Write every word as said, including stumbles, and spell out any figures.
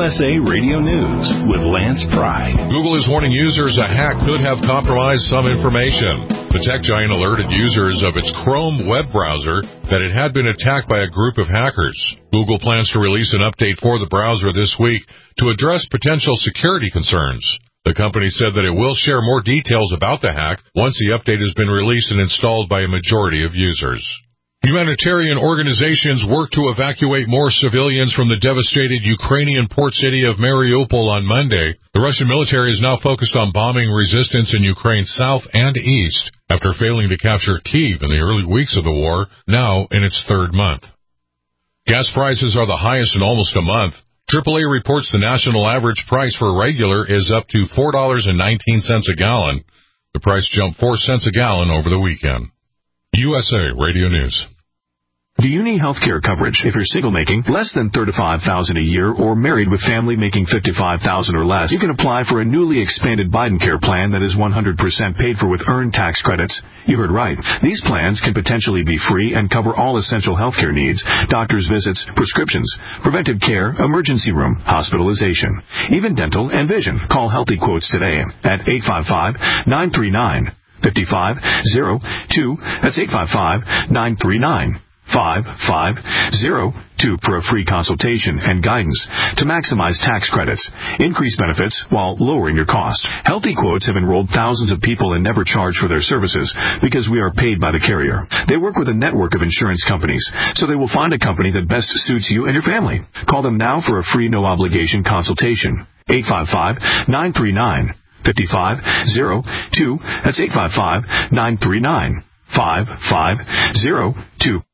S A Radio News with Lance Pry. Google is warning users a hack could have compromised some information. The tech giant alerted users of its Chrome web browser that it had been attacked by a group of hackers. Google plans to release an update for the browser this week to address potential security concerns. The company said that it will share more details about the hack once the update has been released and installed by a majority of users. Humanitarian organizations work to evacuate more civilians from the devastated Ukrainian port city of Mariupol on Monday. The Russian military is now focused on bombing resistance in Ukraine's south and east after failing to capture Kyiv in the early weeks of the war, now in its third month. Gas prices are the highest in almost a month. triple A reports the national average price for regular is up to four dollars and nineteen cents a gallon. The price jumped four cents a gallon over the weekend. U S A Radio News. Do you need health care coverage if you're single making less than thirty-five thousand dollars a year or married with family making fifty-five thousand dollars or less? You can apply for a newly expanded Biden Care plan that is one hundred percent paid for with earned tax credits. You heard right. These plans can potentially be free and cover all essential health care needs, doctor's visits, prescriptions, preventive care, emergency room, hospitalization, even dental and vision. Call Healthy Quotes today at eight five five, nine three nine, five five zero two. That's eight five five, nine three nine, five five zero two for a free consultation and guidance to maximize tax credits, increase benefits while lowering your cost. Healthy Quotes have enrolled thousands of people and never charge for their services because we are paid by the carrier. They work with a network of insurance companies, so they will find a company that best suits you and your family. Call them now for a free no-obligation consultation. eight five five, nine three nine, five five zero two. That's eight five five, nine three nine, five five zero two.